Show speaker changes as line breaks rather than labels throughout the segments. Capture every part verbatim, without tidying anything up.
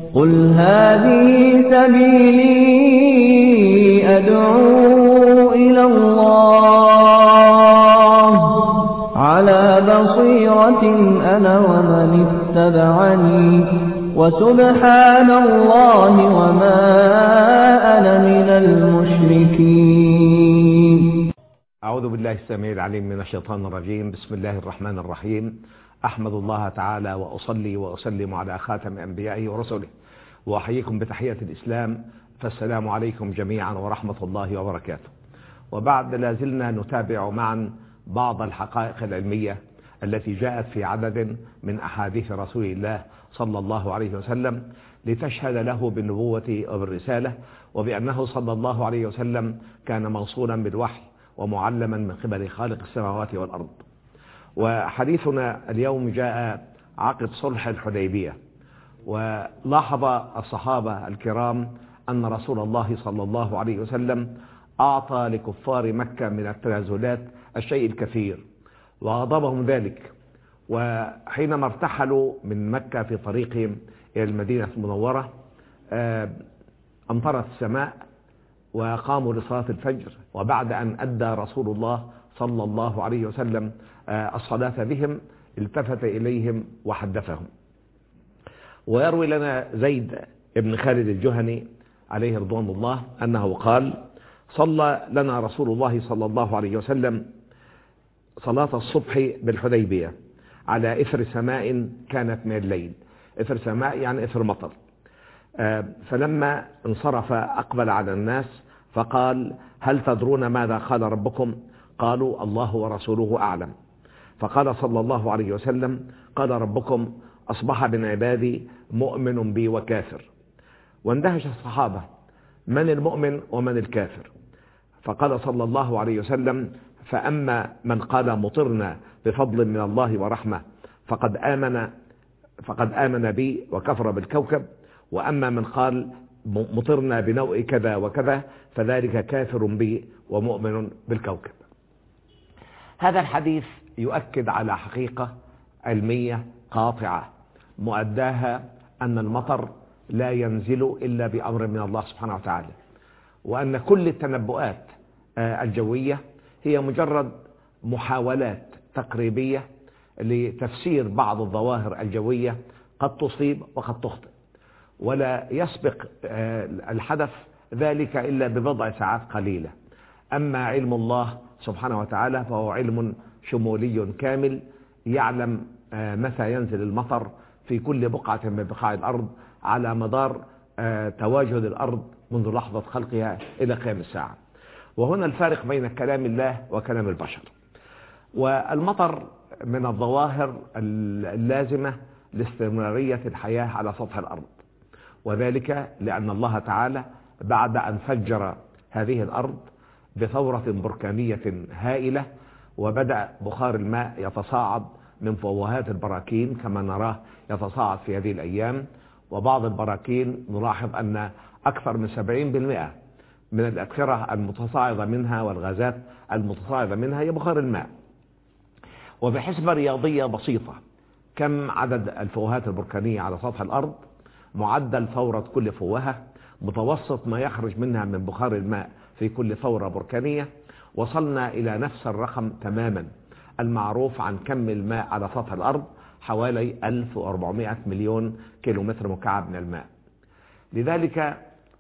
قل هذه سبيلي أدعو إلى الله على بصيرة أنا ومن اتبعني وسبحان الله وما أنا من المشركين.
أعوذ بالله السميع العليم من الشيطان الرجيم. بسم الله الرحمن الرحيم. أحمد الله تعالى وأصلي وأسلم على خاتم أنبيائه ورسله، وأحييكم بتحية الإسلام، فالسلام عليكم جميعا ورحمة الله وبركاته. وبعد لازلنا نتابع معا بعض الحقائق العلمية التي جاءت في عدد من أحاديث رسول الله صلى الله عليه وسلم لتشهد له بالنبوة وبالرسالة، وبأنه صلى الله عليه وسلم كان موصولا بالوحي ومعلما من قبل خالق السماوات والأرض. وحديثنا اليوم جاء عقب صلح الحديبية، ولاحظ الصحابة الكرام أن رسول الله صلى الله عليه وسلم أعطى لكفار مكة من التنازلات الشيء الكثير وغضبهم ذلك. وحينما ارتحلوا من مكة في طريقهم إلى المدينة المنورة أمطرت السماء وقاموا لصلاة الفجر، وبعد أن أدى رسول الله صلى الله عليه وسلم الصلاة بهم التفت إليهم وحدثهم. ويروي لنا زيد بن خالد الجهني عليه رضوان الله أنه قال: صلى لنا رسول الله صلى الله عليه وسلم صلاة الصبح بالحديبية على إثر سماء كانت من الليل. إثر سماء يعني إثر مطر. فلما انصرف أقبل على الناس فقال: هل تدرون ماذا قال ربكم؟ قالوا: الله ورسوله أعلم. فقال صلى الله عليه وسلم: قال ربكم: أصبح من عبادي مؤمن بي وكافر. واندهش الصحابة: من المؤمن ومن الكافر؟ فقال صلى الله عليه وسلم: فأما من قال مطرنا بفضل من الله ورحمة فقد آمن فقد آمن بي وكفر بالكوكب، وأما من قال مطرنا بنوء كذا وكذا فذلك كافر بي ومؤمن بالكوكب. هذا الحديث يؤكد على حقيقة علمية قاطعة مؤداها أن المطر لا ينزل إلا بأمر من الله سبحانه وتعالى، وأن كل التنبؤات الجوية هي مجرد محاولات تقريبية لتفسير بعض الظواهر الجوية قد تصيب وقد تخطئ، ولا يسبق الحدث ذلك إلا ببضع ساعات قليلة. أما علم الله سبحانه وتعالى فهو علم شمولي كامل، يعلم متى ينزل المطر في كل بقعة من بقاع الأرض على مدار تواجد الأرض منذ لحظة خلقها إلى قيام الساعة. وهنا الفارق بين كلام الله وكلام البشر. والمطر من الظواهر اللازمة لاستمرارية الحياة على سطح الأرض، وذلك لأن الله تعالى بعد أن فجر هذه الأرض بثورة بركانية هائلة وبدأ بخار الماء يتصاعد من فوهات البراكين كما نراه يتصاعد في هذه الأيام. وبعض البراكين نلاحظ أن أكثر من سبعين بالمئة من الأبخرة المتصاعدة منها والغازات المتصاعدة منها هي بخار الماء. وبحسبة رياضية بسيطة، كم عدد الفوهات البركانية على سطح الأرض، معدل ثورة كل فوهة، متوسط ما يخرج منها من بخار الماء في كل ثورة بركانية، وصلنا إلى نفس الرقم تماما المعروف عن كم الماء على سطح الأرض، حوالي ألف وأربعمائة مليون كيلومتر مكعب من الماء. لذلك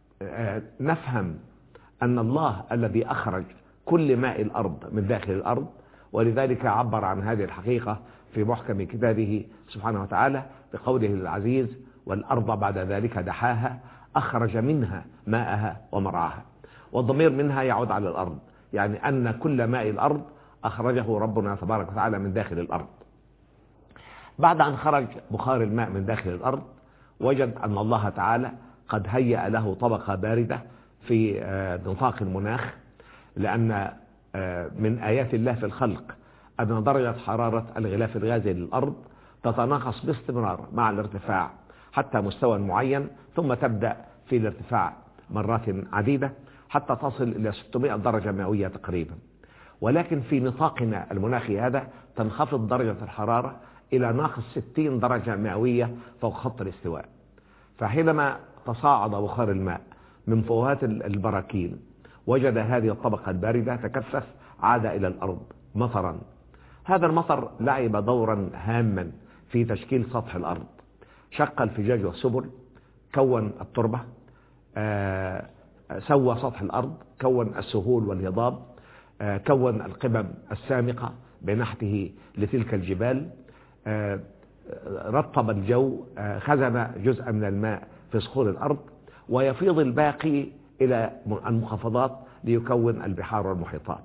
نفهم أن الله الذي أخرج كل ماء الأرض من داخل الأرض، ولذلك عبر عن هذه الحقيقة في محكم كتابه سبحانه وتعالى بقوله العزيز: والأرض بعد ذلك دحاها أخرج منها ماءها ومرعاها. والضمير منها يعود على الأرض، يعني أن كل ماء الأرض أخرجه ربنا تبارك وتعالى من داخل الأرض. بعد أن خرج بخار الماء من داخل الأرض وجد أن الله تعالى قد هيأ له طبقة باردة في نطاق المناخ، لأن من آيات الله في الخلق أن درجة حرارة الغلاف الغازي للأرض تتناقص باستمرار مع الارتفاع حتى مستوى معين، ثم تبدأ في الارتفاع مرات عديدة حتى تصل إلى ستمائة درجة مئوية تقريبا. ولكن في نطاقنا المناخي هذا تنخفض درجة الحرارة إلى ناقص ستين درجة مئوية فوق خط الاستواء. فحينما تصاعد بخار الماء من فوهات البراكين وجد هذه الطبقة الباردة تكثف، عاد إلى الأرض مطرا. هذا المطر لعب دورا هاما في تشكيل سطح الأرض، شق الفجاج والسبل، كون التربة، آه سوى سطح الأرض، كون السهول والهضاب، آه كون القمم السامقة بنحته لتلك الجبال، آه رطب الجو، آه خزن جزءا من الماء في صخور الأرض، ويفيض الباقي إلى المنخفضات ليكون البحار والمحيطات.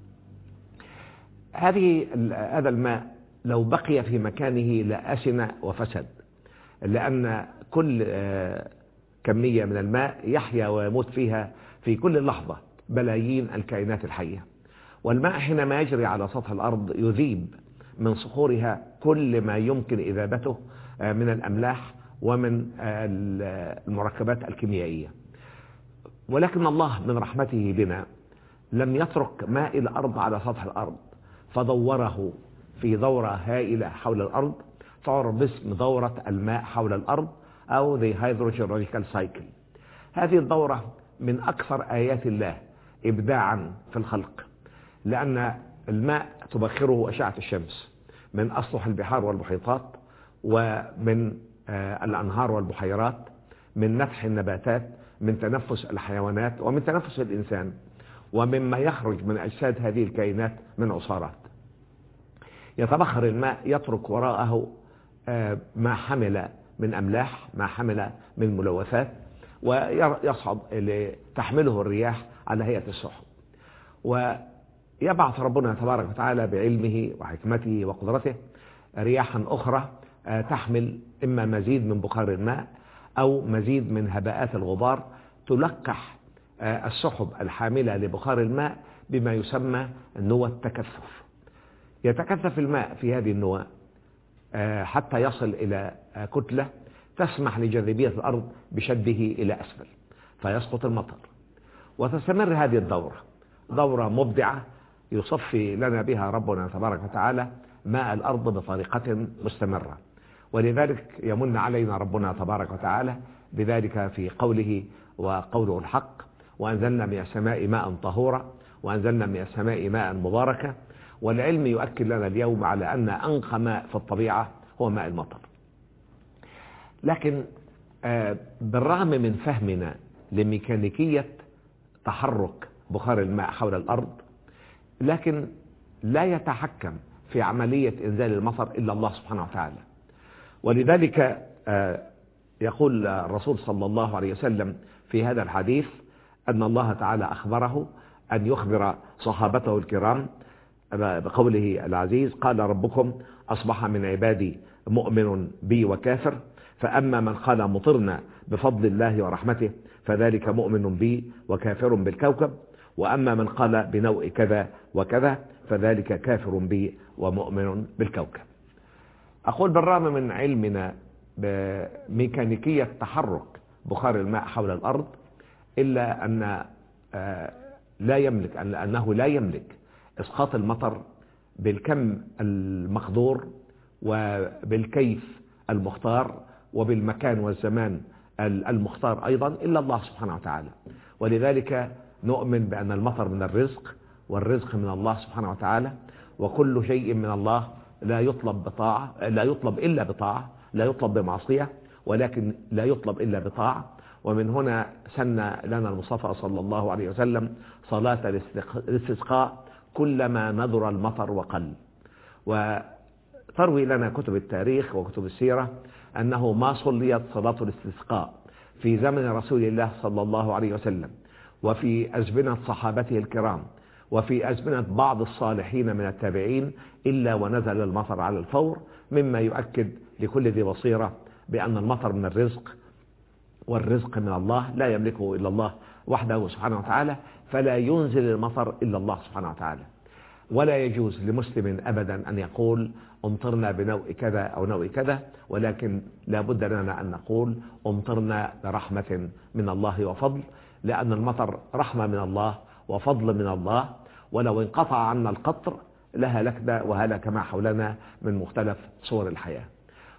هذه هذا الماء لو بقي في مكانه لأسن وفسد، لأن كل كمية من الماء يحيا ويموت فيها في كل لحظة بلايين الكائنات الحية. والماء حينما يجري على سطح الأرض يذيب من صخورها كل ما يمكن إذابته من الأملاح ومن المركبات الكيميائية. ولكن الله من رحمته بنا لم يترك ماء الأرض على سطح الأرض، فدوره في دورة هائلة حول الأرض تعرف باسم دورة الماء حول الأرض أو the hydrogeological cycle. هذه الدورة من أكثر آيات الله إبداعا في الخلق، لأن الماء تبخره أشعة الشمس من أسطح البحار والمحيطات، ومن الأنهار والبحيرات، من نفح النباتات، من تنفس الحيوانات، ومن تنفس الإنسان، ومما يخرج من أجساد هذه الكائنات من عصارات. يتبخر الماء يترك وراءه ما حمل من أملاح، ما حمل من ملوثات، ويصعد تحمله الرياح على هيئة السحب. ويبعث ربنا تبارك وتعالى بعلمه وحكمته وقدرته رياحا أخرى تحمل إما مزيد من بخار الماء أو مزيد من هباءات الغبار، تلقح السحب الحاملة لبخار الماء بما يسمى نوى التكثف. يتكثف الماء في هذه النوى حتى يصل إلى كتلة تسمح لجاذبية الأرض بشده إلى أسفل فيسقط المطر. وتستمر هذه الدورة دورة مبدعة يصفي لنا بها ربنا تبارك وتعالى ماء الأرض بطريقة مستمرة. ولذلك يمن علينا ربنا تبارك وتعالى بذلك في قوله وقوله الحق: وأنزلنا من السماء ماء طهورا وأنزلنا من السماء ماء مباركا. والعلم يؤكد لنا اليوم على أن أنقى ماء في الطبيعة هو ماء المطر. لكن بالرغم من فهمنا لميكانيكية تحرك بخار الماء حول الأرض، لكن لا يتحكم في عملية إنزال المطر إلا الله سبحانه وتعالى. ولذلك يقول الرسول صلى الله عليه وسلم في هذا الحديث أن الله تعالى أخبره أن يخبر صحابته الكرام بقوله العزيز: قال ربكم أصبح من عبادي مؤمن بي وكافر، فأما من قال مطرنا بفضل الله ورحمته فذلك مؤمن بي وكافر بالكوكب، وأما من قال بنوء كذا وكذا فذلك كافر بي ومؤمن بالكوكب. أقول بالرغم من علمنا بميكانيكية تحرك بخار الماء حول الأرض، إلا أن لا يملك أنه لا يملك إسقاط المطر بالكم المقدور وبالكيف المختار وبالمكان والزمان المختار أيضا إلا الله سبحانه وتعالى. ولذلك نؤمن بأن المطر من الرزق، والرزق من الله سبحانه وتعالى، وكل شيء من الله لا يطلب بطاعة، لا يطلب إلا بطاعة، لا يطلب بمعصية، ولكن لا يطلب إلا بطاعة. ومن هنا سن لنا المصطفى صلى الله عليه وسلم صلاة الاستسقاء كلما نذر المطر وقل. وتروي لنا كتب التاريخ وكتب السيرة أنه ما صليت صلاة الاستسقاء في زمن رسول الله صلى الله عليه وسلم وفي أزمنة صحابته الكرام وفي أزمنة بعض الصالحين من التابعين إلا ونزل المطر على الفور، مما يؤكد لكل ذي بصيرة بأن المطر من الرزق، والرزق من الله لا يملكه إلا الله وحده سبحانه وتعالى، فلا ينزل المطر إلا الله سبحانه وتعالى. ولا يجوز لمسلم أبدا أن يقول امطرنا بنوء كذا أو نوء كذا، ولكن لا بد لنا أن نقول امطرنا برحمة من الله وفضل، لأن المطر رحمة من الله وفضل من الله. ولو انقطع عنا القطر لهلكنا وهلك ما حولنا من مختلف صور الحياة.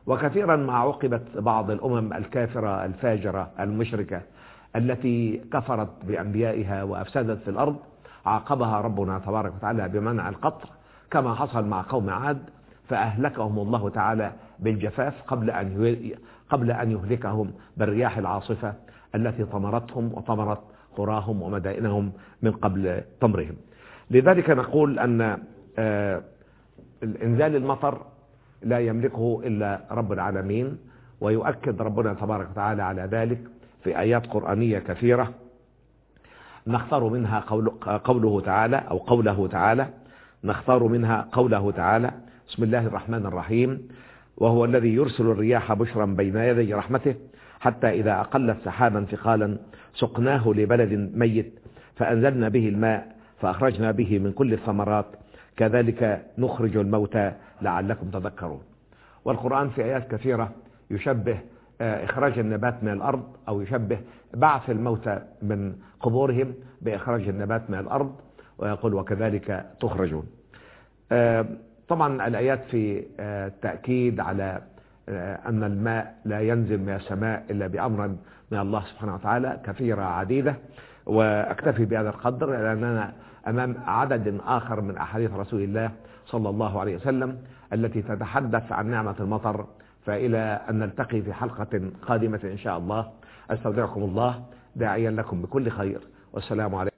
وكثيرا ما عوقبت بعض الأمم الكافرة الفاجرة المشركة التي كفرت بأنبيائها وأفسدت في الأرض، عاقبها ربنا تبارك وتعالى بمنع القطر كما حصل مع قوم عاد، فأهلكهم الله تعالى بالجفاف قبل أن قبل أن يهلكهم بالرياح العاصفة التي طمرتهم وطمرت قراهم ومدائنهم من قبل طمرهم. لذلك نقول أن إنزال المطر لا يملكه إلا رب العالمين، ويؤكد ربنا تبارك وتعالى على ذلك في آيات قرآنية كثيرة، نختار منها قوله تعالى أو قوله تعالى نختار منها قوله تعالى: بسم الله الرحمن الرحيم: وهو الذي يرسل الرياح بشرا بين يدي رحمته حتى إذا أقلت سحابا ثقالا سقناه لبلد ميت فأنزلنا به الماء فأخرجنا به من كل الثمرات كذلك نخرج الموتى لعلكم تذكرون. والقرآن في آيات كثيرة يشبه إخراج النبات من الأرض، أو يشبه بعث الموتى من قبورهم بإخراج النبات من الأرض، ويقول: وكذلك تخرجون. طبعا الآيات في تأكيد على أن الماء لا ينزل من السماء إلا بأمر من الله سبحانه وتعالى كثيرة عديدة، وأكتفي بهذا القدر لأننا أمام عدد آخر من أحاديث رسول الله صلى الله عليه وسلم التي تتحدث عن نعمة المطر. فإلى أن نلتقي في حلقة قادمة إن شاء الله، أستودعكم الله داعيا لكم بكل خير، والسلام عليكم.